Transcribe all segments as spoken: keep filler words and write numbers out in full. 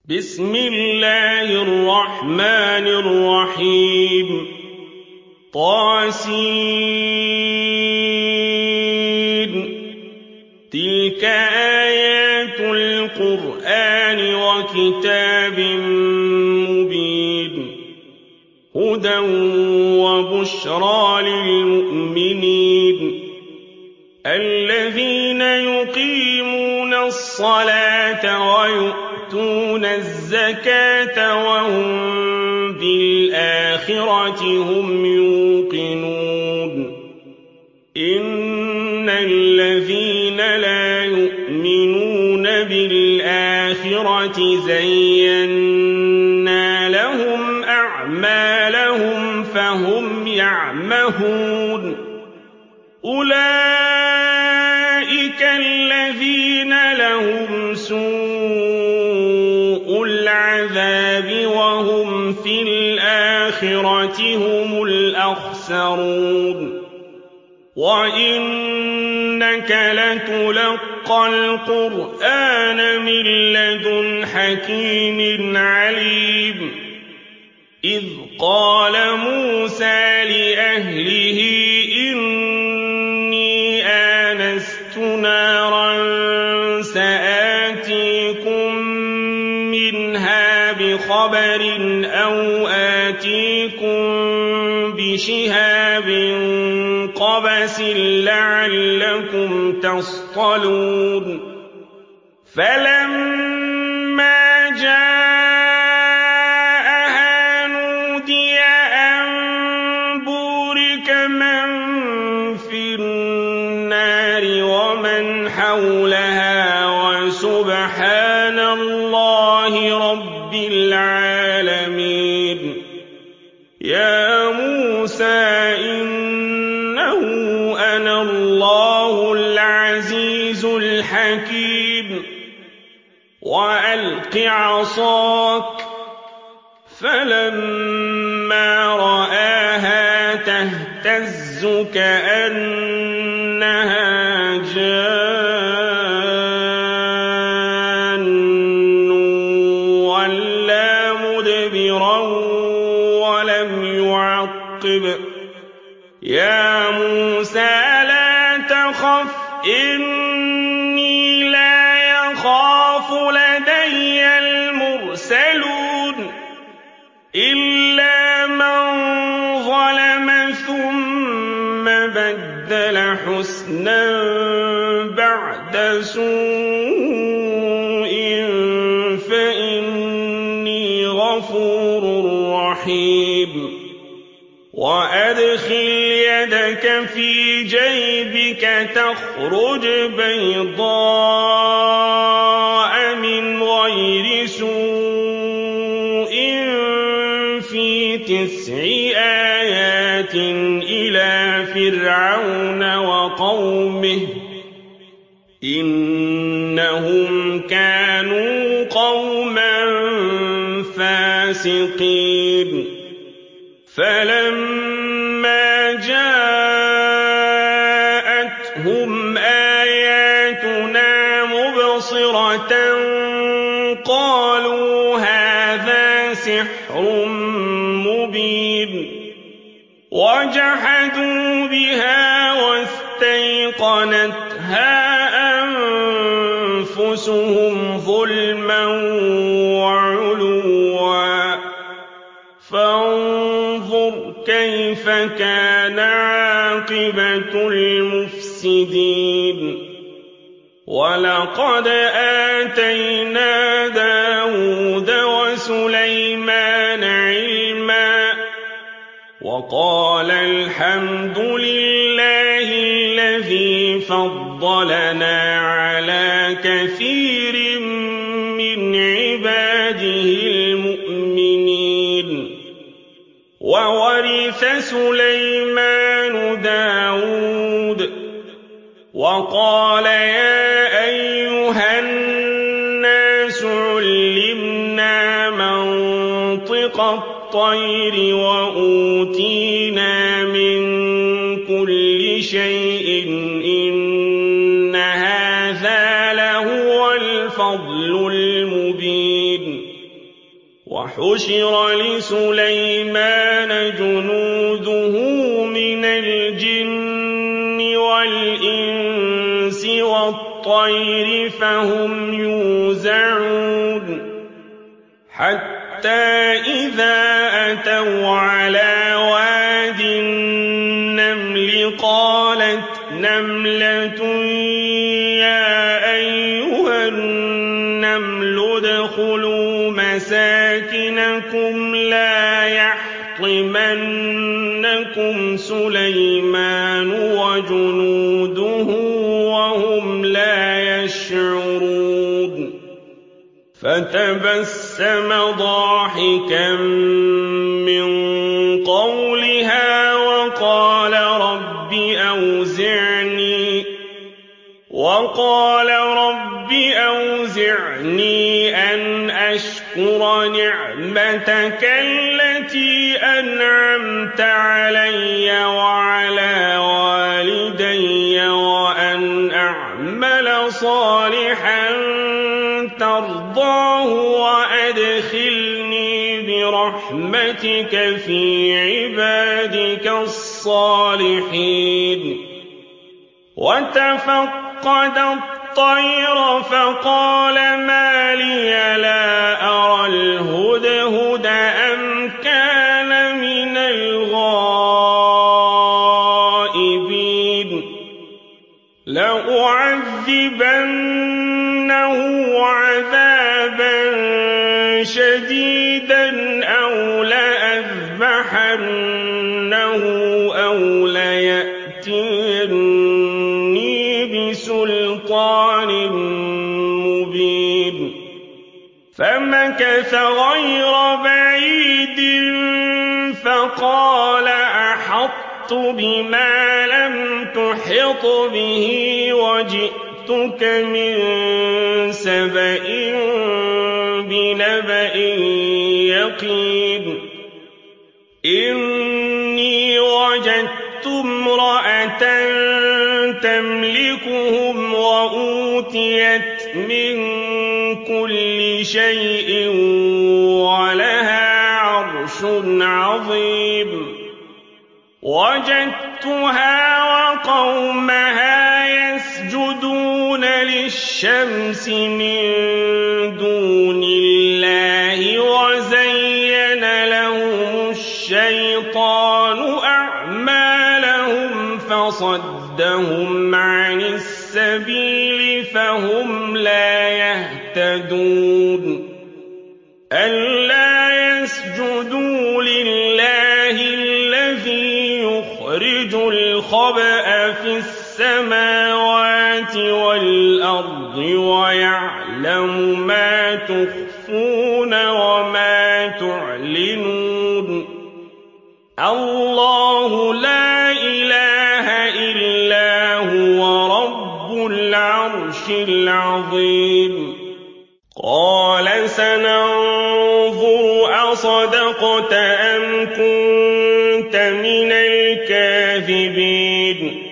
بسم الله الرحمن الرحيم طاسين تلك آيات القرآن وكتاب مبين هدى وبشرى للمؤمنين الذين يقيمون الصلاة ويؤتون الزكاة وهم بالآخرة هم يوقنون إن الذين لا يؤمنون بالآخرة زينا لهم أعمالهم فهم يعمهون أولئك الذين لهم سوء العذاب وهم في الآخرة هم الأخسرون وإنك لتلقى القرآن من لدن حكيم عليم إذ قال موسى لأهله إني آنست نارا سآتيكم منها بخبر أو آتيكم بشهاب قبس لعلكم تصطلون فلما جاءها نودي أن بورك من في النار ومن حولها وسبحان الله رب العالمين يا موسى إنه أنا الله العزيز الحكيم وألق عصاك فلما رآها تهتز كأنها جان ولا مدبرا ولم يعقب يا موسى لا تخف إني لا يخاف لدي المرسلون إلا من ظلم ثم بدل حسنا بعد سوء فإني غفور رحيم وأدخل يدك في جيبك تخرج بيضاء من غير سوء في تسع آيات إلى فرعون وقومه إنهم كانوا قوما فاسقين فلما جاءتهم آياتنا مبصرة قالوا هذا سحر مبين وجحدوا بها واستيقنتها أنفسهم ظلما وعلوا فانظر كيف كان عاقبة المفسدين ولقد آتينا داود وسليمان علما وقال الحمد لله الذي فضلنا على كثير من عباده المؤمنين وورث سليمان داود وقال يا أيها الناس علمنا منطق الطير وأوتينا من كل شيء إن هذا لهو الفضل المبين وحشر لسليمان جنوده من الجن والإنس والطير فهم يوزعون حتى إذا أتوا على واد النمل قالت نملة يا أيها النمل ادخلوا مساكنكم لا يحطمنكم سليمان وجنوده وهم لا يشعرون فتبسم ضاحكا من قولها وقال رب أوزعني وقال رب أوزعني أن أشكر نعمتك التي أنعمت علي وعلى والدي وأن أعمل صالحا ترضاه وأدخلني برحمتك في عبادك الصالحين وتفقد الطير فقال ما لي لا أرى الهدهد أم كان من الغائبين لأعذبنه عذابا شديدا أو لأذبحنه أو ليأتيني بسلطان مبين فمكث غير بعيد فقال أحطت بما لم تحط به وجئتك من سبأ بنبأ يقين إني وجدت امرأة تملكهم وأوتيت من كل شيء ولها عرش عظيم وجدتها وقومها يسجدون للشمس من دون الله وزين لهم الشيطان أعمالهم فصدهم عن السبيل فهم لا يهتدون ألا يسجدوا لله الذي يخرج الخبأ في السماوات والأرض ويعلم ما تخفون وما تعلنون الله لا إله إلا هو رب العرش العظيم قال سننظر أصدقت أم كنت من الكاذبين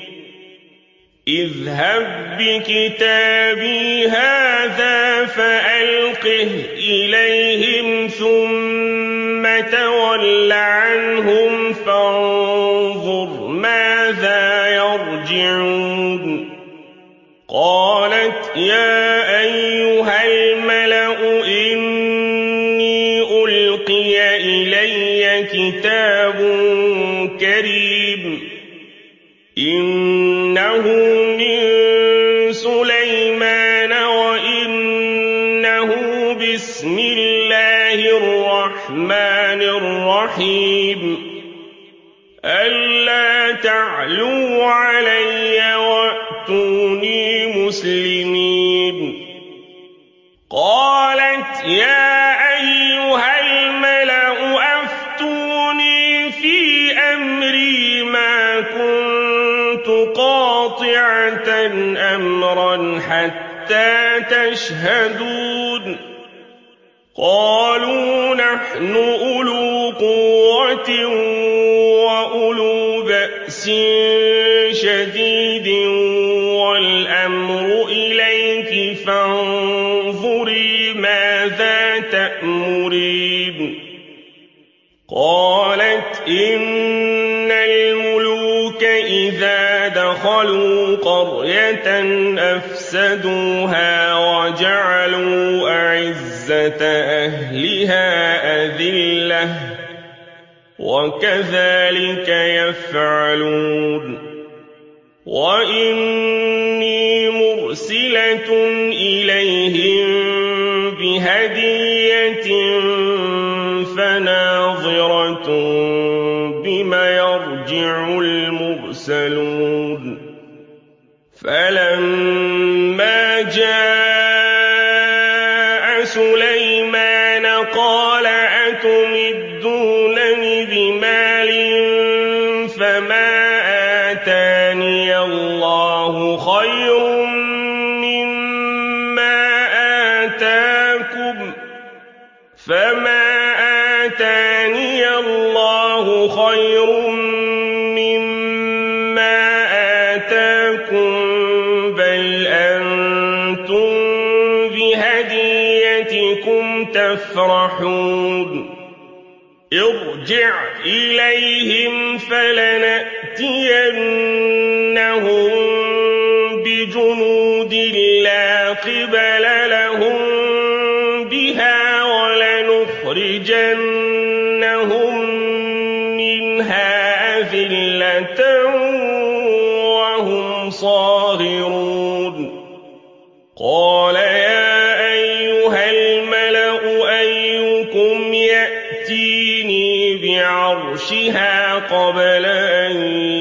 اذهب بكتابي هذا فألقه إليهم ثم تول عنهم فانظر ماذا يرجعون قالت يا أيها الملأ إني ألقي إلي كتاب كريم إنه من سليمان وإنه بسم الله الرحمن الرحيم ألا تعلوا علي وأتوني مسلمين قالت يا أيها الملأ أفتوني في أمري ما كنت قاطعة أمرا حتى تشهدون قالوا نحن أولو قوة وأولو بأس شديد والأمر إليك فانظري ماذا تأمرون تريد قالت إن الملوك إذا دخلوا قرية أفسدوها وجعلوا أعزة أهلها أذلة وكذلك يفعلون وإني مرسلة إليهم بهدية فناظرة بما يرجع المرسلون فلما جاء سليمان قال أتمدونني بمال فما آتاني الله خير مما آتاكم فما آتاني الله خير مما آتاكم بل أنتم بهديتكم تفرحون ارجع إليهم فلنأتينهم بجنود لا قبل لهم بها ولنخرجنهم منها أذلة وهم صاغرون قال يا أيها الملأ أيكم يأتيني بعرشها قبل أن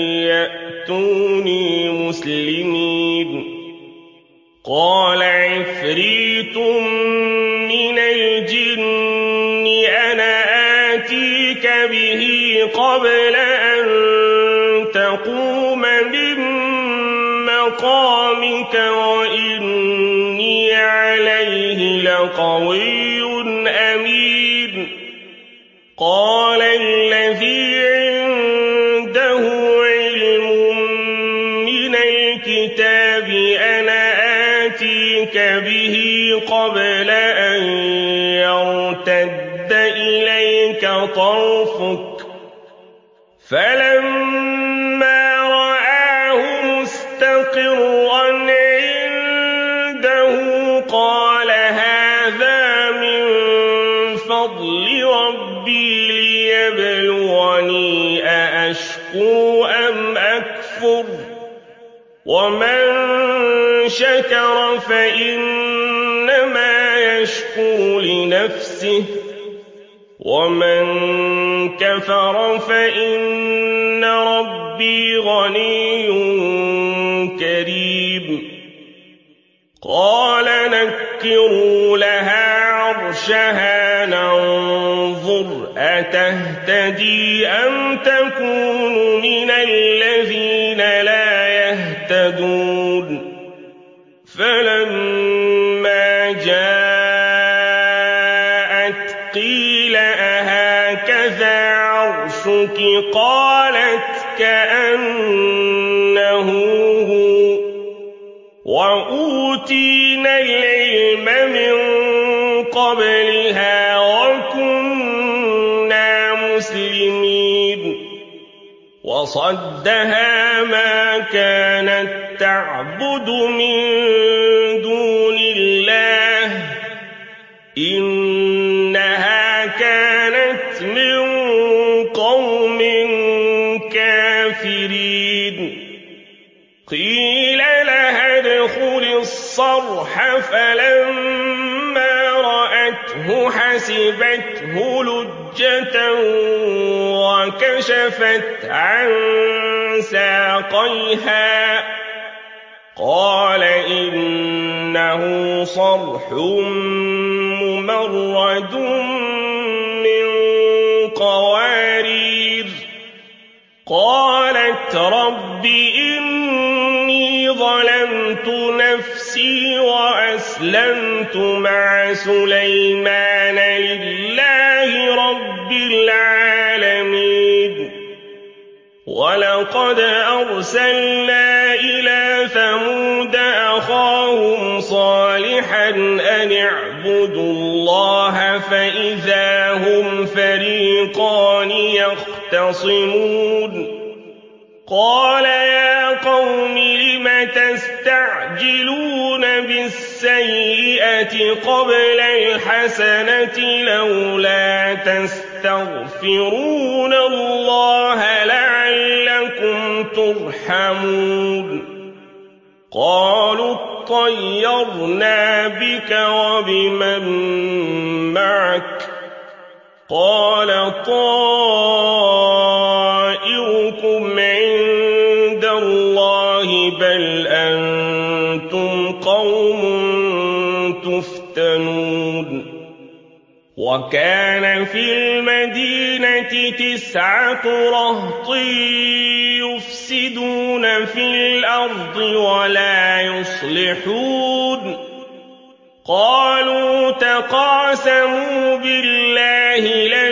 يأتوني مسلمين قال عفريت من الجن أنا آتيك به قبل أن تقوم من مقامك وإني عليه لقوي أمين قال الذي عنده علم من الكتاب أنا آتيك به قبل أن يرتد إليك طرفك فلما رآه مستقرا عنده قال هذا من فضل ربي ليبلوني أأشكر أم أكفر ومن شكر فإنما يشكر لنفسه ومن كفر فإن ربي غني كريم قال نكروا لها عرشها ننظر أتهتدي أم تكون من الذين لا يهتدون فلما جاءت قيل أهكذا عرشك قالت كأنه هو وأوتينا العلم من قبلها وكنا مسلمين وصدها ما كانت تعبد من دون الله إنها كانت من قوم كافرين قيل لها ادخل الصرح فلما رأته حسبته لجة وكشفت عن ساقيها قال إنه صرح ممرد من قوارير قالت رب إني ظلمت نفسي وأسلمت مع سليمان لله رب العالمين ولقد أرسلنا إلى ثمود أخاهم صالحا أن اعبدوا ليعبدوا الله فإذا هم فريقان يختصمون قال يا قوم لم تستعجلون بالسيئة قبل الحسنة لولا تستغفرون الله لعلكم ترحمون قالوا اطيرنا بك وبمن معك قال طائركم عند الله بل أنتم قوم تفتنون وكان في المدينة تسعة رهط يفسدون في الأرض ولا يصلحون قالوا تقاسموا بالله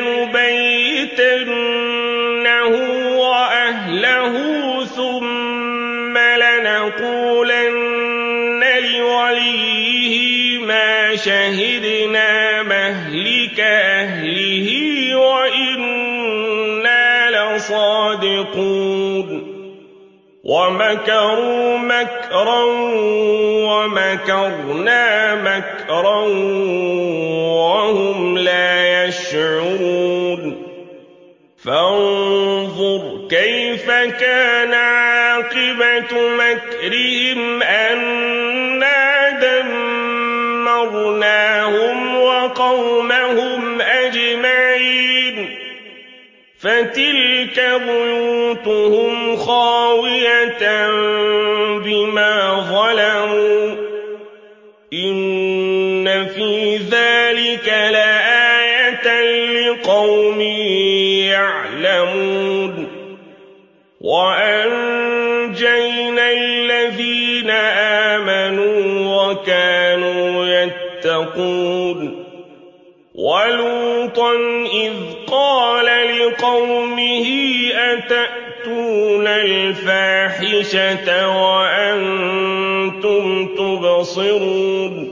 لنبيتنه وأهله ثم لنقولن لوليه ما شهدنا مهلك أهله وإنا لصادقون ومكروا مكرا ومكرنا مكرا وهم لا يشعرون فانظر كيف كان عاقبة مكرهم أنا دمرناهم وقومهم أجمعين فتلك بيوتهم خاوية بما ظلموا إن في ذلك لآية لقوم يعلمون وأنجينا الذين آمنوا وكانوا يتقون ولوطا إذ قال لقومه أتأتون الفاحشة وأنتم تبصرون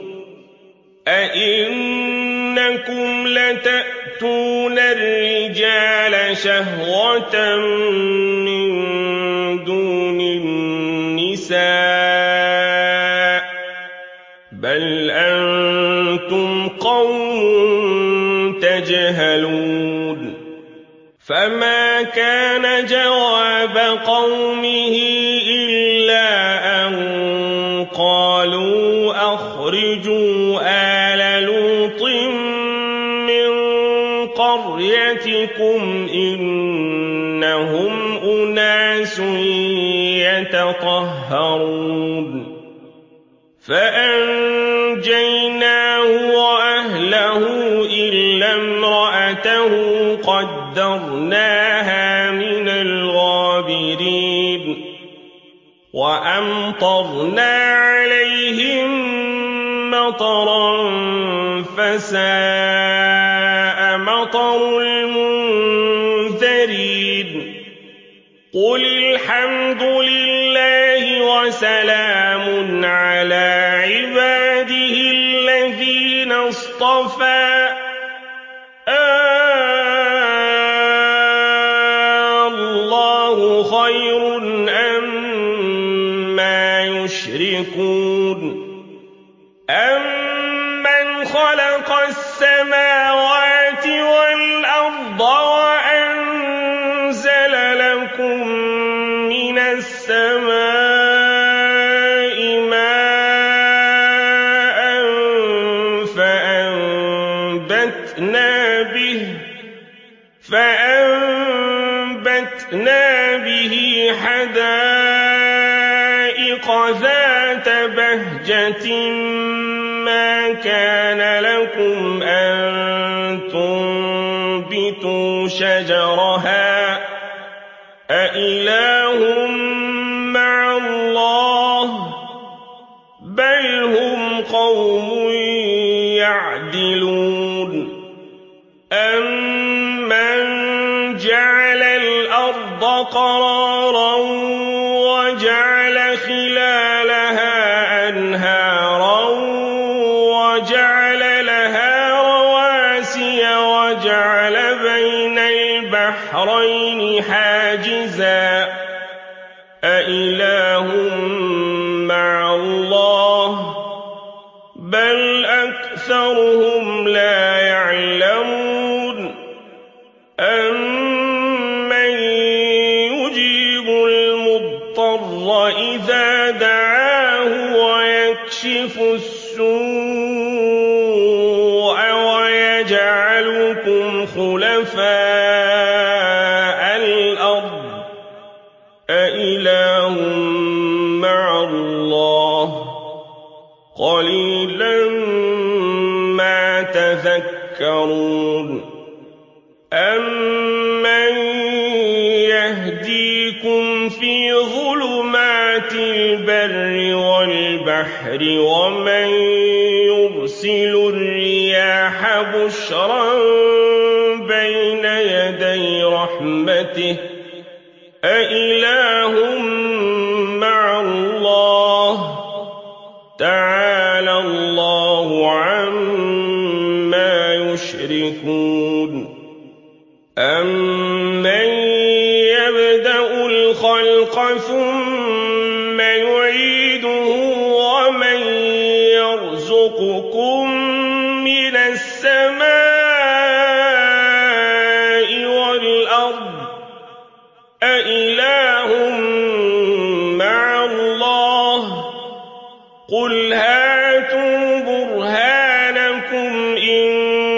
أئنكم لتأتون الرجال شهوة من دون النساء بل أنتم قوم تجهلون فما كان جواب قومه إلا أن قالوا أخرجوا آل لوط من قريتكم إنهم أناس يتطهرون فأنجيناه وأهله إلا امرأته قدرناها من الغابرين وأمطرنا عليهم مطرا فساء مطر المنذرين قل الحمد لله وسلام على عباده الذين اصطفى الله خير أما يشركون أمن خلق السماوات والأرض وأنزل لكم من السماء ماء فأنبتنا به فأنبتنا به حدائق ذات بهجة ما كان لكم أن تنبتوا شجرها أإله مع الله بل هم قوم يعدلون أمن جعل الأرض قرارا وجعل خلالها أنهارا وجعل لها وجعل بين البحرين حاجزا أإله مع الله بل أكثرهم لا يعلمون أمن يجيب المضطر إذا دعاه ويكشف السوء ويجعلكم خلفاء الأرض أإله مع الله قليلا ما تذكرون أمن يهديكم في ظلمات البر والبحر ومن يرسل الرياح بشرا بين يدي رحمته أإله مع الله تعالى الله عما يشركون أمن يبدأ الخلق ثم يعيده ومن يرزقكم من السماء والأرض أإله مع الله قل هاتوا برهانكم إن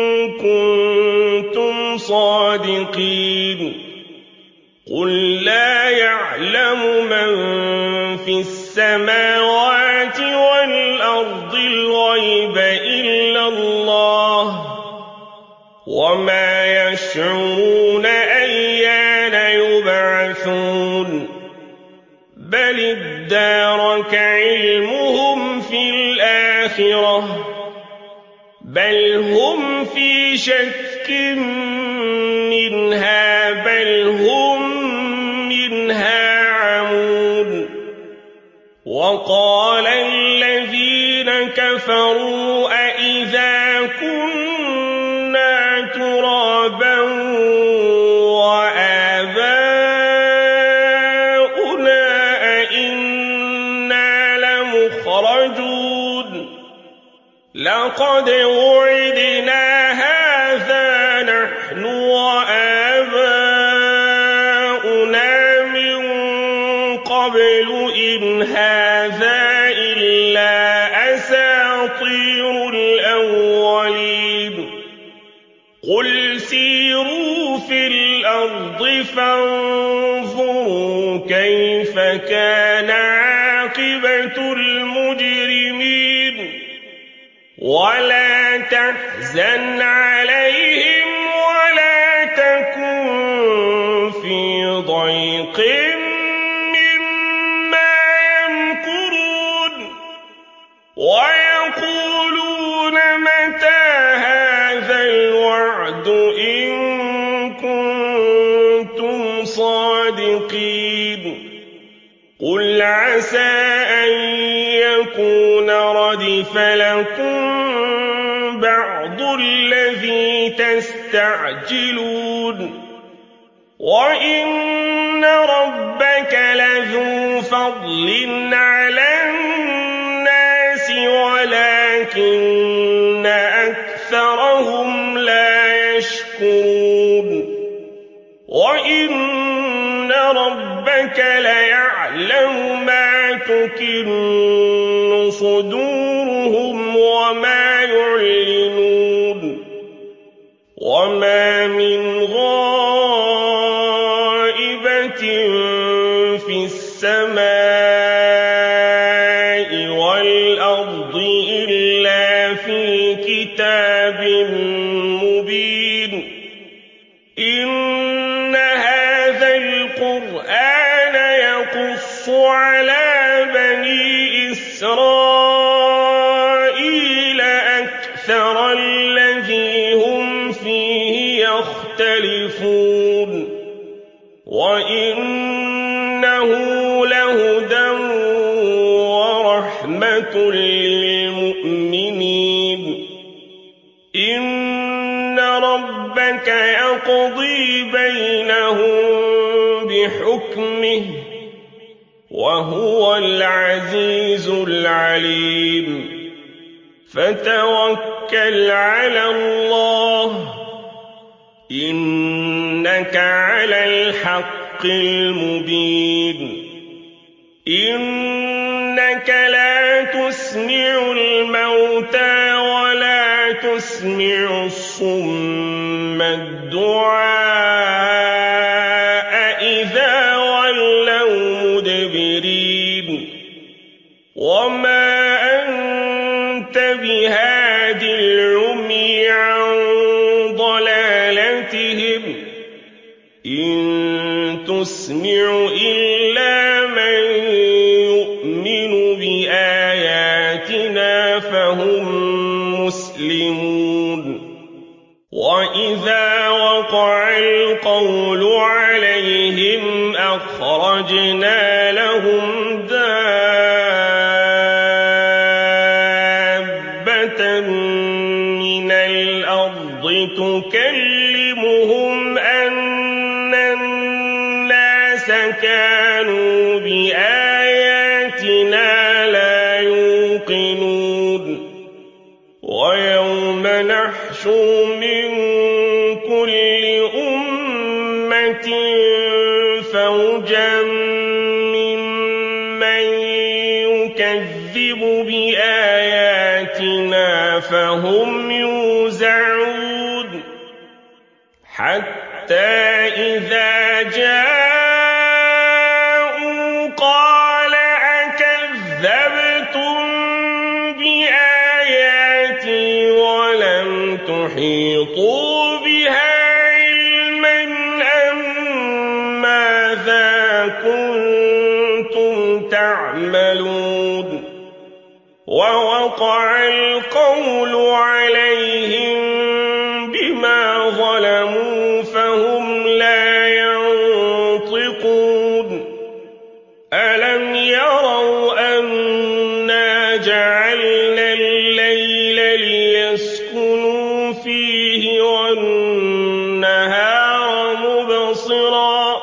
كنتم صادقين قل لا يعلم من في السماوات والأرض الغيب إلا الله وما يشعرون أيان يبعثون بل ادارك علمهم في الآخرة بل هم في شك منها بل هم منها عمون وقال الذين كفروا أإذا كنا ترابا وآباؤنا أئنا لمخرجون لقد وعدنا هذا نحن وآباؤنا من قبل إن هذا إلا أساطير الأولين قل سيروا في الأرض فانظروا كيف كان عاقبة المجرمين ولا تحزن عليهم ولا تكن في ضيق مما يمكرون ويقولون متى هذا الوعد إن كنتم صادقين قل عسى أن يكون ردف لكم بعض الذي تستعجلون وإن ربك لذو فضل على الناس ولكن أكثرهم لا يشكرون وإن ربك ليعلم ما تكن صدورهم وما يعلنون وما من غائبة في السماء والأرض إلا في كتاب مبين إن هذا القرآن يقص على بني إسرائيل أكثر الذي هم فيه يختلفون وإنه لهدى ورحمة للمؤمنين إن رب ربك يقضي بينهم بحكمه وهو العزيز العليم فتوكل على الله إنك على الحق المبين إنك لا تسمع الموتى ولا تسمع الصم الدعاء إذا ولوا مدبرين وما أنت بهاد العمي عن ضلالتهم إن تسمع إلا من يؤمن بآياتنا فهم مسلمون وإذا وقع القول عليهم أخرجنا لهم دابة من الأرض تكلمهم أن الناس كانوا بآياتنا لا يوقنون ويوم نحشر من كل أمة فوجا ممن يكذب بآياتنا فهم يوزعون حتى إذا جاءوا قال أكذبتم بآياتي ولم تحيطوا بها علما أم ماذا كنتم تعملون ووقع القول عليهم بما ظلموا فهم لا ينطقون ألم يروا أنا جعلنا الليل ليسكنوا فيه والنهار مبصرا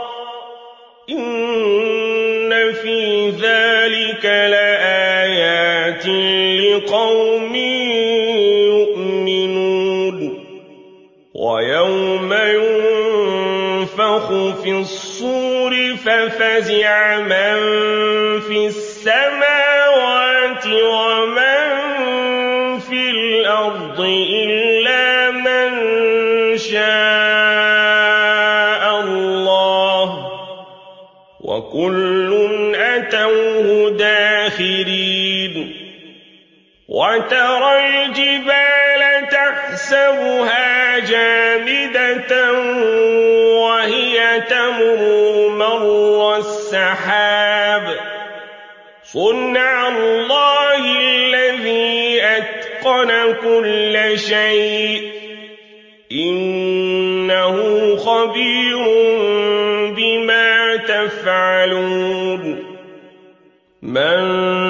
إن في ذلك لآيات لقوم يؤمنون ويوم ينفخ في الصور ففزع من في السماوات ومن في الأرض إلا من شاء الله وكل أتوه داخرين وترى الجبال تحسبها جامدة وهي تمر مر السحاب صنع الله الذي أتقن كل شيء إنه خبير بما تفعلون من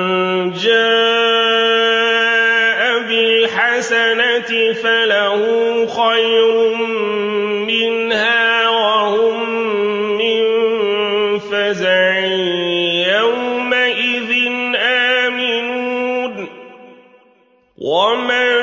جاء بالحسنة فله خير منها وهم من فزع يومئذ آمنون ومن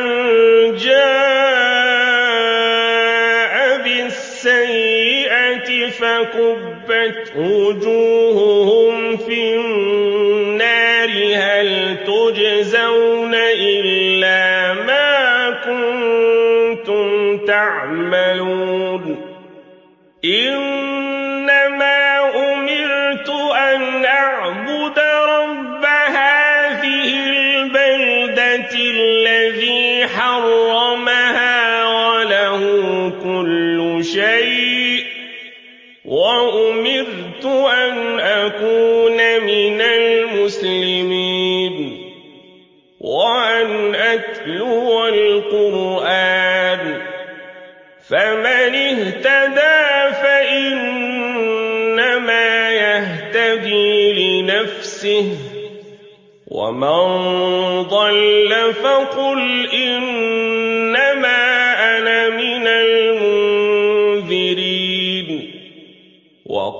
جاء بالسيئة فكبت وجوههم في النار هل تجزون إلا ما كنتم تعملون إنما أمرت أن أعبد رب هذه البلدة الذي حرمها وله كل شيء وأمرت أن أكون من المسلمين وأن أتلو القرآن فمن اهتدى فإنما يهتدي لنفسه ومن ضل فقل إنما أنا من المنذرين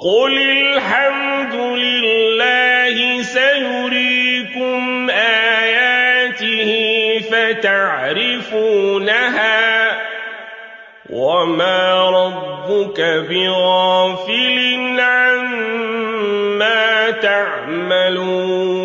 وقل الحمد لله سيريكم آياته فتعرفونها وما ربك بغافل عما تعملون